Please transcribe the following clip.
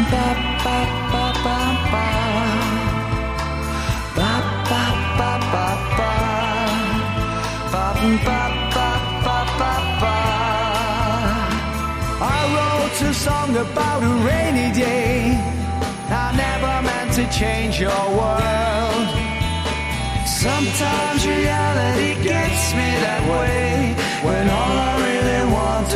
I wrote a song about a rainy day. I never meant to change your world. Sometimes reality